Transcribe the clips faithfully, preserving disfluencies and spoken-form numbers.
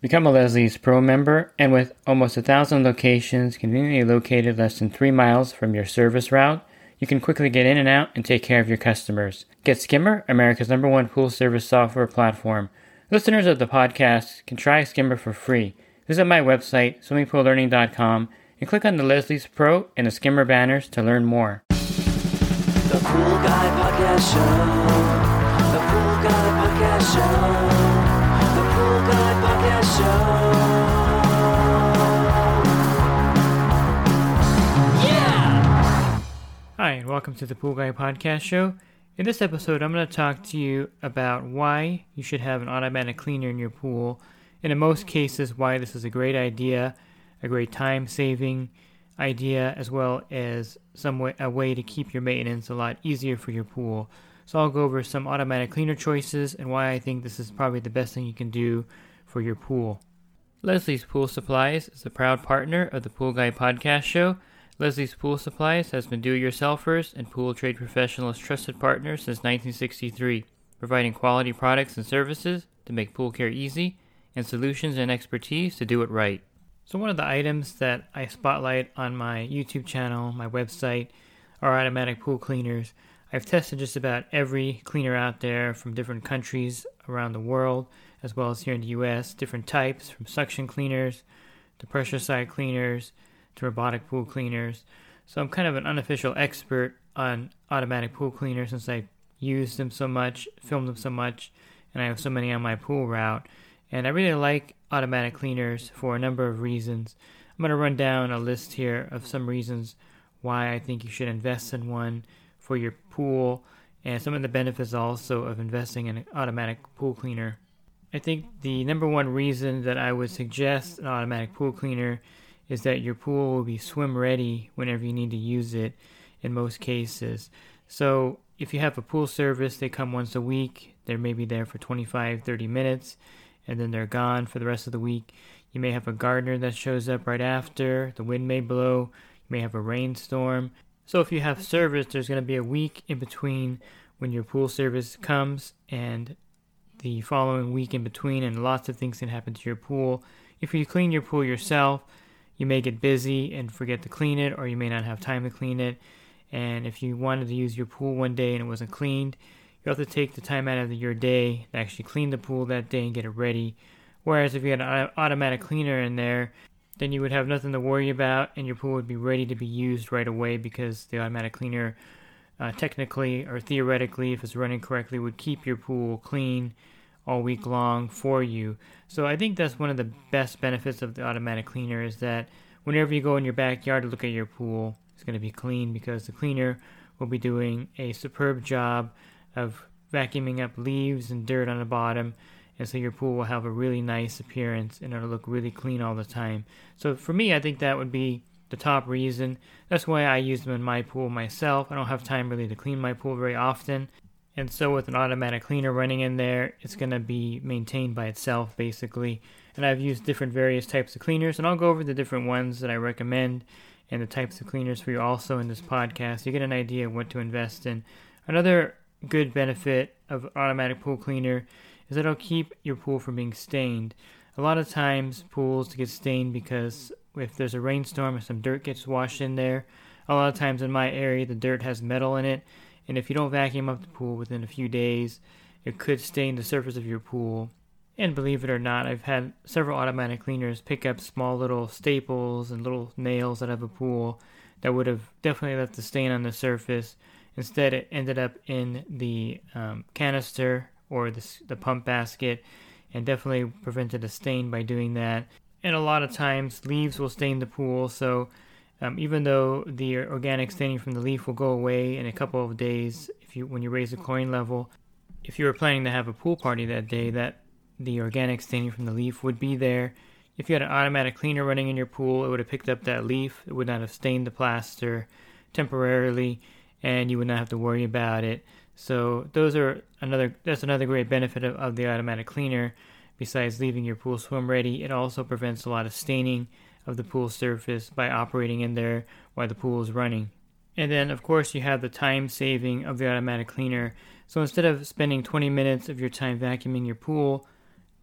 Become a Leslie's Pro member, and with almost a thousand locations conveniently located less than three miles from your service route, you can quickly get in and out and take care of your customers. Get Skimmer, America's number one pool service software platform. Listeners of the podcast can try Skimmer for free. Visit my website, swimming pool learning dot com, and click on the Leslie's Pro and the Skimmer banners to learn more. The Pool Guy Podcast Show. The Pool Guy Podcast Show. The Pool Guy Podcast Show. Yeah! Hi, and welcome to the Pool Guy Podcast Show. In this episode, I'm going to talk to you about why you should have an automatic cleaner in your pool, and in most cases, why this is a great idea, a great time-saving idea, as well as some way, a way to keep your maintenance a lot easier for your pool. So I'll go over some automatic cleaner choices and why I think this is probably the best thing you can do for your pool. Leslie's Pool Supplies is a proud partner of the Pool Guy Podcast Show. Leslie's Pool Supplies has been do-it-yourselfers and pool trade professionals' trusted partner since nineteen sixty-three, providing quality products and services to make pool care easy and solutions and expertise to do it right. So one of the items that I spotlight on my YouTube channel, my website, are automatic pool cleaners. I've tested just about every cleaner out there from different countries around the world, as well as here in the U S, different types, from suction cleaners to pressure side cleaners to robotic pool cleaners. So I'm kind of an unofficial expert on automatic pool cleaners since I use them so much, film them so much, and I have so many on my pool route. And I really like automatic cleaners for a number of reasons. I'm going to run down a list here of some reasons why I think you should invest in one for your pool, and some of the benefits also of investing in an automatic pool cleaner. I think the number one reason that I would suggest an automatic pool cleaner is that your pool will be swim ready whenever you need to use it in most cases. So if you have a pool service, they come once a week, they're maybe there for twenty-five, thirty minutes, and then they're gone for the rest of the week. You may have a gardener that shows up right after, the wind may blow, you may have a rainstorm. So if you have service, there's going to be a week in between when your pool service comes and the following week in between, and lots of things can happen to your pool. If you clean your pool yourself, you may get busy and forget to clean it, or you may not have time to clean it. And if you wanted to use your pool one day and it wasn't cleaned, you have to take the time out of your day to actually clean the pool that day and get it ready. Whereas if you had an automatic cleaner in there, then you would have nothing to worry about and your pool would be ready to be used right away, because the automatic cleaner uh, technically or theoretically, if it's running correctly, would keep your pool clean all week long for you. So I think that's one of the best benefits of the automatic cleaner, is that whenever you go in your backyard to look at your pool, it's going to be clean, because the cleaner will be doing a superb job of vacuuming up leaves and dirt on the bottom, and so your pool will have a really nice appearance and it'll look really clean all the time. So for me, I think that would be the top reason. That's why I use them in my pool myself. I don't have time really to clean my pool very often, and so with an automatic cleaner running in there, it's going to be maintained by itself basically. And I've used different various types of cleaners, and I'll go over the different ones that I recommend and the types of cleaners for you also in this podcast. You get an idea of what to invest in. Another good benefit of automatic pool cleaner is that it'll keep your pool from being stained. A lot of times pools get stained because if there's a rainstorm and some dirt gets washed in there, a lot of times in my area the dirt has metal in it, and if you don't vacuum up the pool within a few days, it could stain the surface of your pool. And believe it or not, I've had several automatic cleaners pick up small little staples and little nails out of a pool that would have definitely left a stain on the surface. Instead, it ended up in the um, canister or the, the pump basket, and definitely prevented a stain by doing that. And a lot of times, leaves will stain the pool, so um, even though the organic staining from the leaf will go away in a couple of days, if you when you raise the chlorine level, if you were planning to have a pool party that day, that the organic staining from the leaf would be there. If you had an automatic cleaner running in your pool, it would have picked up that leaf. It would not have stained the plaster temporarily, and you would not have to worry about it. So those are another that's another great benefit of, of the automatic cleaner. Besides leaving your pool swim ready, it also prevents a lot of staining of the pool surface by operating in there while the pool is running. And then, of course, you have the time saving of the automatic cleaner. So instead of spending twenty minutes of your time vacuuming your pool,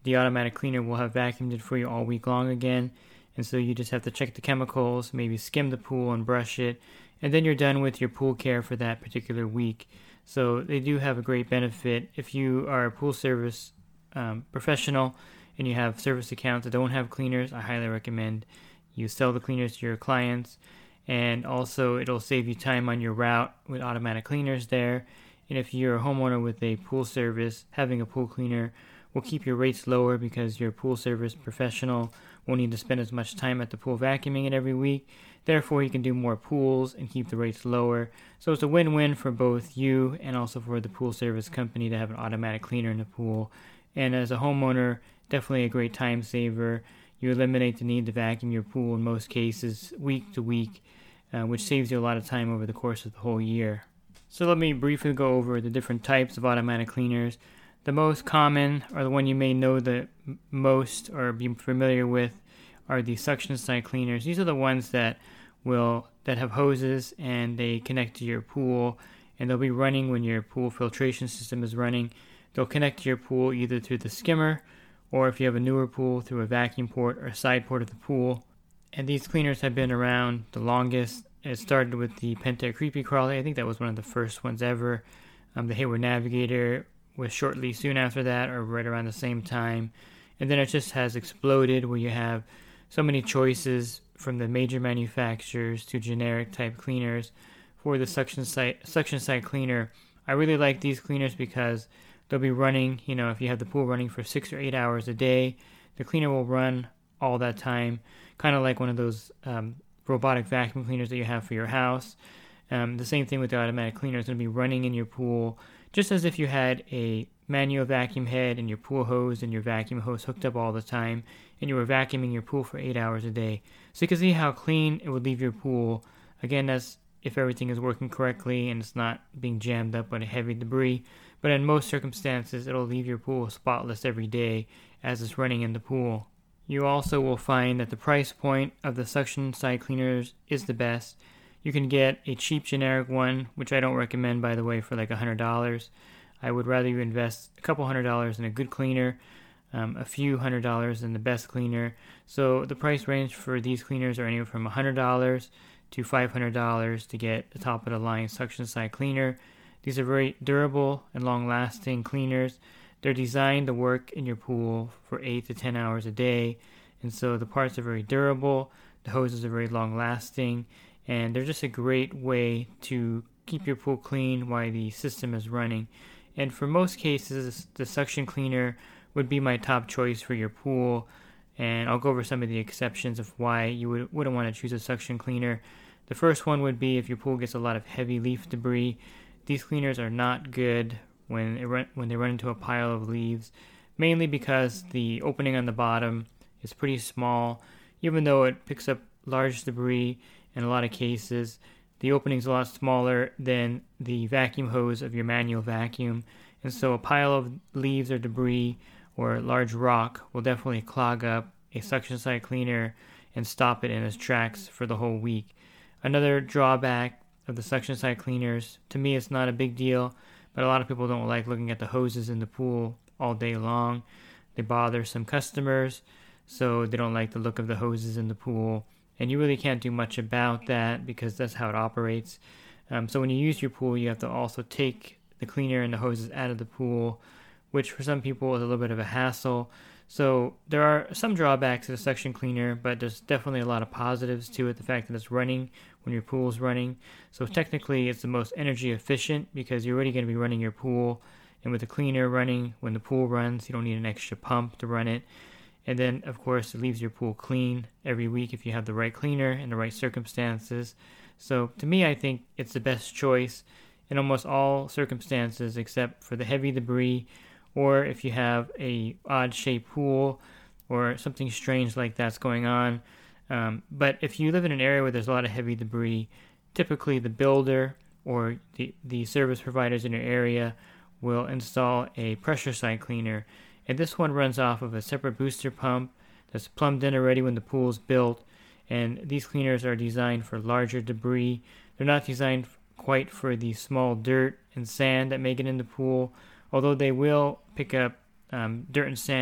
the automatic cleaner will have vacuumed it for you all week long again. And so you just have to check the chemicals, maybe skim the pool and brush it, and then you're done with your pool care for that particular week. So they do have a great benefit. If you are a pool service um, professional and you have service accounts that don't have cleaners, I highly recommend you sell the cleaners to your clients. And also it'll save you time on your route with automatic cleaners there. And if you're a homeowner with a pool service, having a pool cleaner will keep your rates lower because your pool service professional won't need to spend as much time at the pool vacuuming it every week. Therefore, you can do more pools and keep the rates lower. So it's a win-win for both you and also for the pool service company to have an automatic cleaner in the pool. And as a homeowner, definitely a great time saver. You eliminate the need to vacuum your pool in most cases week to week, uh, which saves you a lot of time over the course of the whole year. So let me briefly go over the different types of automatic cleaners. The most common, or the one you may know the most or be familiar with, are the suction side cleaners. These are the ones that will that have hoses and they connect to your pool, and they'll be running when your pool filtration system is running. They'll connect to your pool either through the skimmer, or if you have a newer pool, through a vacuum port or side port of the pool. And these cleaners have been around the longest. It started with the Pentair Creepy Crawly. I think that was one of the first ones ever. Um, the Hayward Navigator was shortly soon after that, or right around the same time. And then it just has exploded where you have so many choices from the major manufacturers to generic type cleaners for the suction side suction side cleaner. I really like these cleaners because they'll be running, you know, if you have the pool running for six or eight hours a day, the cleaner will run all that time, kind of like one of those um, robotic vacuum cleaners that you have for your house. Um, the same thing with the automatic cleaner. It's going to be running in your pool just as if you had a manual vacuum head and your pool hose and your vacuum hose hooked up all the time, and you were vacuuming your pool for eight hours a day. So you can see how clean it would leave your pool. Again, that's if everything is working correctly and it's not being jammed up by heavy debris. But in most circumstances, it'll leave your pool spotless every day as it's running in the pool. You also will find that the price point of the suction side cleaners is the best. You can get a cheap generic one, which I don't recommend, by the way, for like one hundred dollars. I would rather you invest a couple hundred dollars in a good cleaner, um, a few hundred dollars in the best cleaner. So the price range for these cleaners are anywhere from one hundred dollars to five hundred dollars to get the top of the line suction side cleaner. These are very durable and long-lasting cleaners. They're designed to work in your pool for eight to ten hours a day, and so the parts are very durable, the hoses are very long-lasting, and they're just a great way to keep your pool clean while the system is running. And for most cases, the suction cleaner would be my top choice for your pool, and I'll go over some of the exceptions of why you would, wouldn't want to choose a suction cleaner. The first one would be if your pool gets a lot of heavy leaf debris. These cleaners are not good when it run, when they run into a pile of leaves, mainly because the opening on the bottom is pretty small. Even though it picks up large debris in a lot of cases, the opening is a lot smaller than the vacuum hose of your manual vacuum, and so a pile of leaves or debris or large rock will definitely clog up a suction side cleaner and stop it in its tracks for the whole week. Another drawback of the suction side cleaners, to me it's not a big deal, but a lot of people don't like looking at the hoses in the pool all day long. They bother some customers, so they don't like the look of the hoses in the pool. And you really can't do much about that because that's how it operates. Um, so when you use your pool, you have to also take the cleaner and the hoses out of the pool, which for some people is a little bit of a hassle. So there are some drawbacks to the suction cleaner, but there's definitely a lot of positives to it. The fact that it's running when your pool is running. So technically it's the most energy efficient because you're already going to be running your pool. And with the cleaner running when the pool runs, you don't need an extra pump to run it. And then, of course, it leaves your pool clean every week if you have the right cleaner and the right circumstances. So, to me, I think it's the best choice in almost all circumstances except for the heavy debris, or if you have a odd-shaped pool or something strange like that's going on. Um, but if you live in an area where there's a lot of heavy debris, typically the builder or the, the service providers in your area will install a pressure side cleaner. And this one runs off of a separate booster pump that's plumbed in already when the pool is built. And these cleaners are designed for larger debris. They're not designed quite for the small dirt and sand that may get in the pool, although they will pick up um, dirt and sand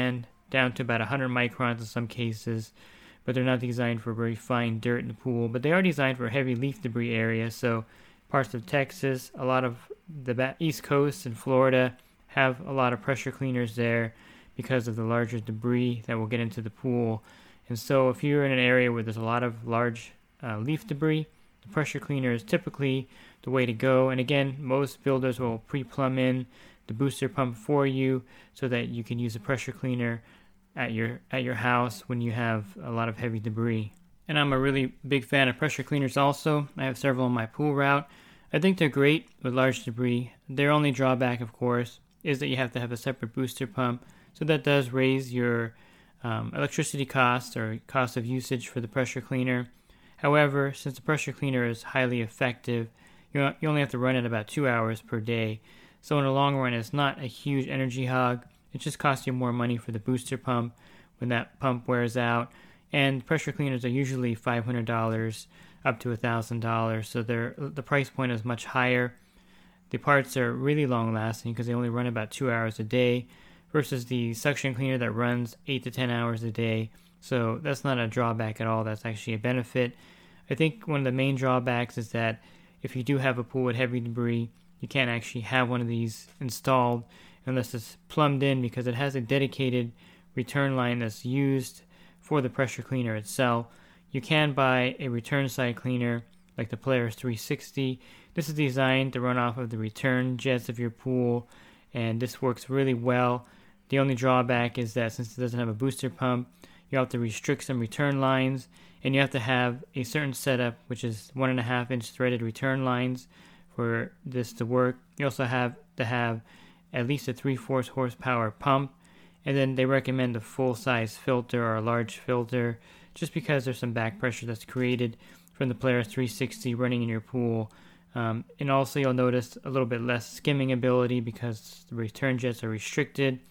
down to about one hundred microns in some cases, but they're not designed for very fine dirt in the pool. But they are designed for heavy leaf debris areas, so parts of Texas, a lot of the East Coast and Florida have a lot of pressure cleaners there because of the larger debris that will get into the pool. And so if you're in an area where there's a lot of large uh, leaf debris, the pressure cleaner is typically the way to go. And again, most builders will pre-plumb in the booster pump for you so that you can use a pressure cleaner at your at your house when you have a lot of heavy debris. And I'm a really big fan of pressure cleaners also. I have several on my pool route. I think they're great with large debris. Their only drawback, of course, is that you have to have a separate booster pump. So that does raise your um, electricity cost or cost of usage for the pressure cleaner. However, since the pressure cleaner is highly effective, you you only have to run it about two hours per day. So in the long run, it's not a huge energy hog. It just costs you more money for the booster pump when that pump wears out. And pressure cleaners are usually five hundred dollars up to one thousand dollars. So they're, the price point is much higher. The parts are really long lasting because they only run about two hours a day versus the suction cleaner that runs eight to ten hours a day. So that's not a drawback at all. That's actually a benefit. I think one of the main drawbacks is that if you do have a pool with heavy debris, you can't actually have one of these installed unless it's plumbed in because it has a dedicated return line that's used for the pressure cleaner itself. You can buy a return side cleaner like the Polaris three sixty. This is designed to run off of the return jets of your pool, and this works really well. The only drawback is that since it doesn't have a booster pump, you have to restrict some return lines, and you have to have a certain setup, which is one and a half inch threaded return lines for this to work. You also have to have at least a three-fourths horsepower pump, and then they recommend a full-size filter or a large filter just because there's some back pressure that's created from the Polaris three sixty running in your pool. Um, and also you'll notice a little bit less skimming ability because the return jets are restricted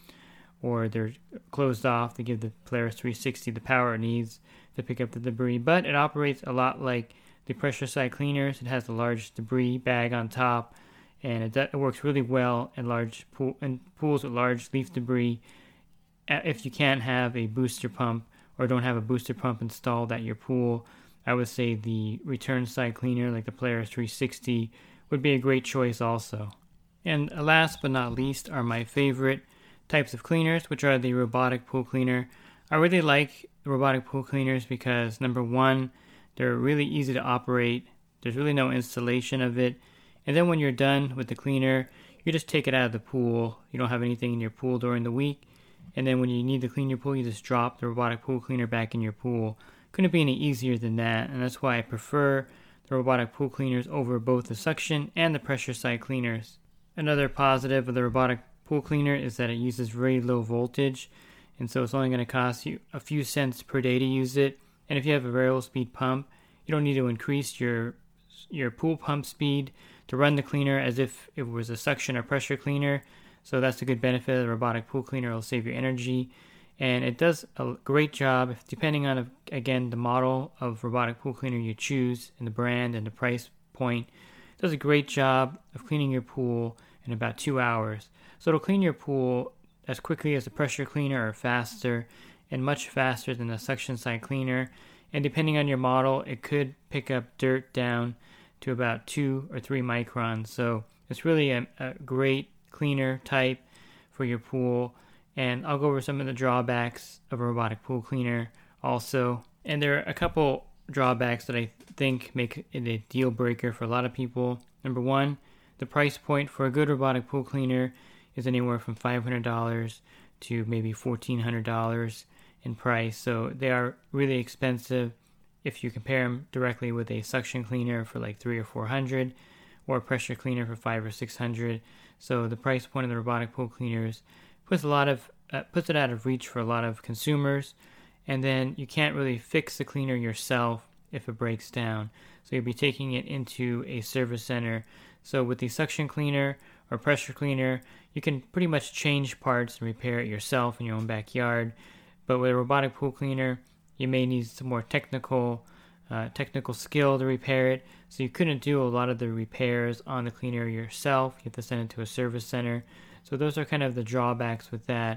or they're closed off to give the Polaris three sixty the power it needs to pick up the debris. But it operates a lot like the pressure side cleaners. It has a large debris bag on top, and it, it works really well in large pool in pools with large leaf debris. If you can't have a booster pump or don't have a booster pump installed at your pool, I would say the return side cleaner like the Polaris three sixty would be a great choice also. And last but not least are my favorite types of cleaners, which are the robotic pool cleaner. I really like robotic pool cleaners because, number one, they're really easy to operate. There's really no installation of it. And then when you're done with the cleaner, you just take it out of the pool. You don't have anything in your pool during the week. And then when you need to clean your pool, you just drop the robotic pool cleaner back in your pool. Couldn't be any easier than that. And that's why I prefer the robotic pool cleaners over both the suction and the pressure side cleaners. Another positive of the robotic pool cleaner is that it uses very low voltage. And so it's only going to cost you a few cents per day to use it. And if you have a variable speed pump, you don't need to increase your your pool pump speed to run the cleaner as if it was a suction or pressure cleaner. So that's a good benefit of the robotic pool cleaner. It'll save your energy. And it does a great job, depending on, again, the model of robotic pool cleaner you choose and the brand and the price point. It does a great job of cleaning your pool in about two hours. So it'll clean your pool as quickly as a pressure cleaner or faster, and much faster than the suction side cleaner. And depending on your model, it could pick up dirt down to about two or three microns. So it's really a, a great cleaner type for your pool. And I'll go over some of the drawbacks of a robotic pool cleaner also. And there are a couple drawbacks that I think make it a deal breaker for a lot of people. Number one, the price point for a good robotic pool cleaner is anywhere from five hundred dollars to maybe fourteen hundred dollars in price. So they are really expensive if you compare them directly with a suction cleaner for like three or four hundred, or a pressure cleaner for five or six hundred. So the price point of the robotic pool cleaners puts a lot of uh, puts it out of reach for a lot of consumers. And then you can't really fix the cleaner yourself if it breaks down. So you'll be taking it into a service center. So with the suction cleaner or pressure cleaner, you can pretty much change parts and repair it yourself in your own backyard. But with a robotic pool cleaner, you may need some more technical uh, technical skill to repair it. So you couldn't do a lot of the repairs on the cleaner yourself. You have to send it to a service center. So those are kind of the drawbacks with that.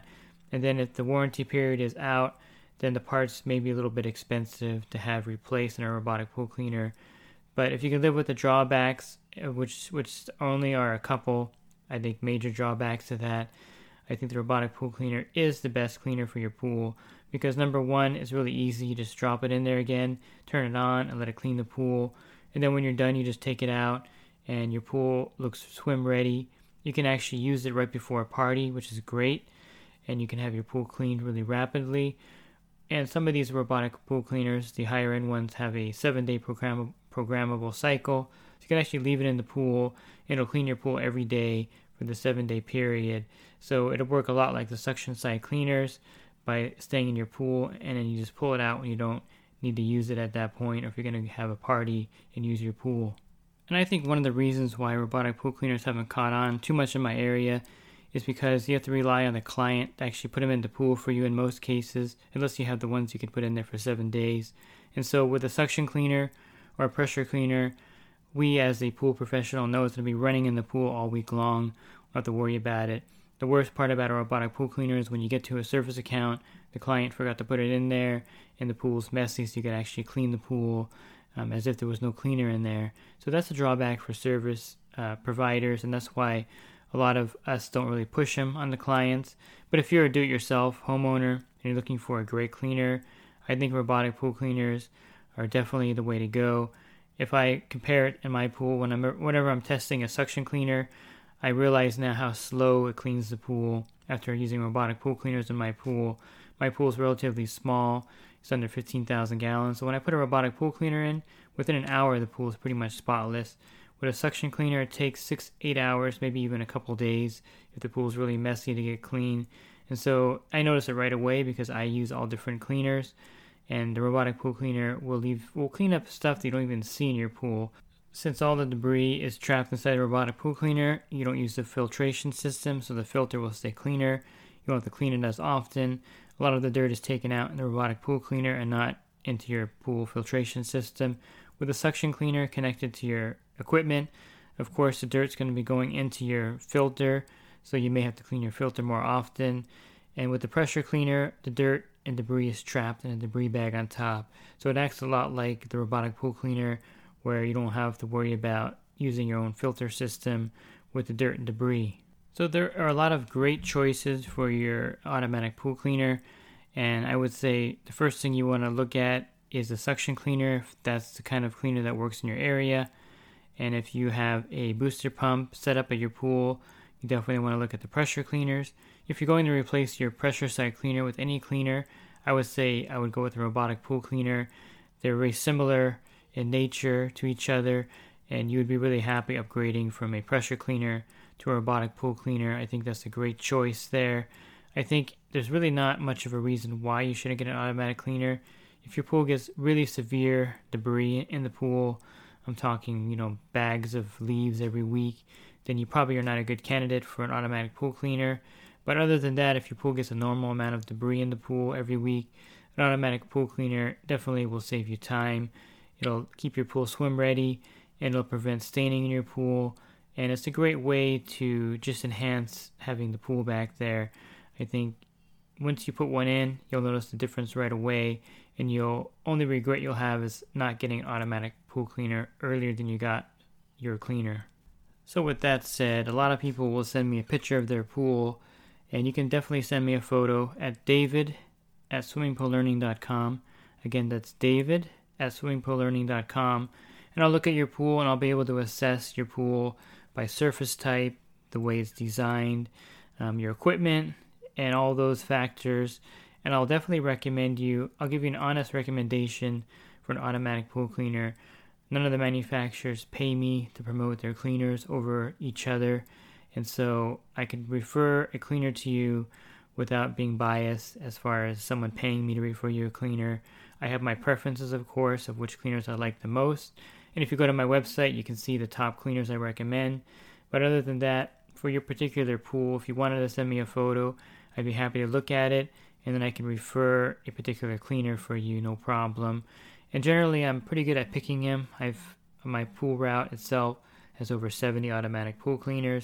And then if the warranty period is out, then the parts may be a little bit expensive to have replaced in a robotic pool cleaner. But if you can live with the drawbacks, which which only are a couple, I think major drawbacks to that, I think the robotic pool cleaner is the best cleaner for your pool. Because number one, it's really easy. You just drop it in there again, turn it on, and let it clean the pool. And then when you're done, you just take it out, and your pool looks swim ready. You can actually use it right before a party, which is great. And you can have your pool cleaned really rapidly. And some of these robotic pool cleaners, the higher end ones, have a seven-day program- programmable cycle. So you can actually leave it in the pool, and it'll clean your pool every day for the seven-day period. So it'll work a lot like the suction side cleaners by staying in your pool, and then you just pull it out when you don't need to use it at that point, or if you're going to have a party and use your pool. And I think one of the reasons why robotic pool cleaners haven't caught on too much in my area is because you have to rely on the client to actually put them in the pool for you in most cases, unless you have the ones you can put in there for seven days. And so with a suction cleaner or a pressure cleaner, we as a pool professional know it's going to be running in the pool all week long. We don't have to worry about it. The worst part about a robotic pool cleaner is when you get to a service account, the client forgot to put it in there, and the pool's messy, so you can actually clean the pool um, as if there was no cleaner in there. So that's a drawback for service uh, providers, and that's why a lot of us don't really push them on the clients. But if you're a do-it-yourself homeowner and you're looking for a great cleaner, I think robotic pool cleaners are definitely the way to go. If I compare it in my pool, when I'm, whenever I'm testing a suction cleaner, I realize now how slow it cleans the pool after using robotic pool cleaners in my pool. My pool is relatively small. It's under fifteen thousand gallons. So when I put a robotic pool cleaner in, within an hour the pool is pretty much spotless. With a suction cleaner, it takes six, eight hours, maybe even a couple days if the pool is really messy to get clean. And so I notice it right away because I use all different cleaners. And the robotic pool cleaner will leave will clean up stuff that you don't even see in your pool. Since all the debris is trapped inside a robotic pool cleaner, you don't use the filtration system, so the filter will stay cleaner. You don't have to clean it as often. A lot of the dirt is taken out in the robotic pool cleaner and not into your pool filtration system. With a suction cleaner connected to your equipment, of course the dirt's going to be going into your filter, so you may have to clean your filter more often. And with the pressure cleaner, the dirt and debris is trapped in a debris bag on top. So it acts a lot like the robotic pool cleaner, where you don't have to worry about using your own filter system with the dirt and debris. So there are a lot of great choices for your automatic pool cleaner, and I would say the first thing you want to look at is a suction cleaner, if that's the kind of cleaner that works in your area. And if you have a booster pump set up at your pool, you definitely want to look at the pressure cleaners. If you're going to replace your pressure side cleaner with any cleaner, I would say I would go with the robotic pool cleaner. They're very similar in nature to each other, and you would be really happy upgrading from a pressure cleaner to a robotic pool cleaner. I think that's a great choice there. I think there's really not much of a reason why you shouldn't get an automatic cleaner. If your pool gets really severe debris in the pool, I'm talking, you know, bags of leaves every week, then you probably are not a good candidate for an automatic pool cleaner. But other than that, if your pool gets a normal amount of debris in the pool every week, an automatic pool cleaner definitely will save you time. It'll keep your pool swim ready, and it'll prevent staining in your pool. And it's a great way to just enhance having the pool back there. I think once you put one in, you'll notice the difference right away, and you'll only regret you'll have is not getting an automatic pool cleaner earlier than you got your cleaner. So with that said, a lot of people will send me a picture of their pool, and you can definitely send me a photo at david at swimming pool learning dot com. Again, that's david at swimming pool learning dot com, and I'll look at your pool and I'll be able to assess your pool by surface type, the way it's designed, um, your equipment, and all those factors. And I'll definitely recommend you, I'll give you an honest recommendation for an automatic pool cleaner. None of the manufacturers pay me to promote their cleaners over each other, and so I can refer a cleaner to you without being biased as far as someone paying me to refer you a cleaner. I have my preferences, of course, of which cleaners I like the most. And if you go to my website, you can see the top cleaners I recommend. But other than that, for your particular pool, if you wanted to send me a photo, I'd be happy to look at it, and then I can refer a particular cleaner for you, no problem. And generally, I'm pretty good at picking them. I've my pool route itself has over seventy automatic pool cleaners,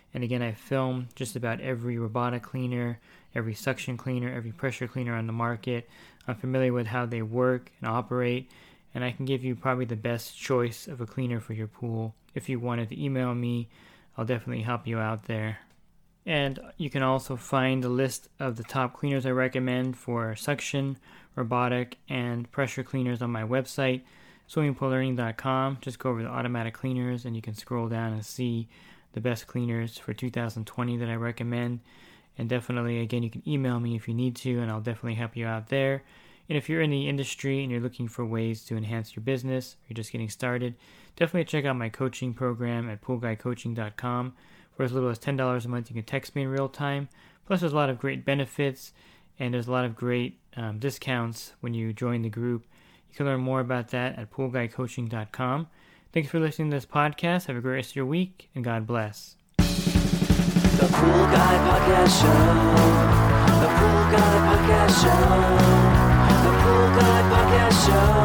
And again, I film just about every robotic cleaner, every suction cleaner, every pressure cleaner on the market. I'm familiar with how they work and operate, and I can give you probably the best choice of a cleaner for your pool. If you wanted to email me, I'll definitely help you out there. And you can also find a list of the top cleaners I recommend for suction, robotic, and pressure cleaners on my website, swimming pool learning dot com. Just go over the automatic cleaners and you can scroll down and see the best cleaners for two thousand twenty that I recommend. And definitely, again, you can email me if you need to, and I'll definitely help you out there. And if you're in the industry and you're looking for ways to enhance your business, or you're just getting started, definitely check out my coaching program at pool guy coaching dot com. For as little as ten dollars a month, you can text me in real time. Plus, there's a lot of great benefits, and there's a lot of great um, discounts when you join the group. You can learn more about that at pool guy coaching dot com. Thanks for listening to this podcast. Have a great rest of your week, and God bless. The Pool Guy Podcast Show. The Pool Guy Podcast Show. The Pool Guy Podcast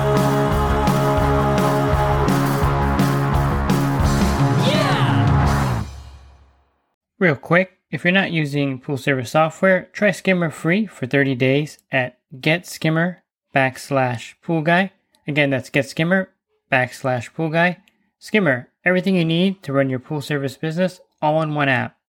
Show. Yeah! Real quick, if you're not using pool service software, try Skimmer free for thirty days at getskimmer backslash pool guy. Again, that's getskimmer backslash pool guy. Skimmer, everything you need to run your pool service business all in one app.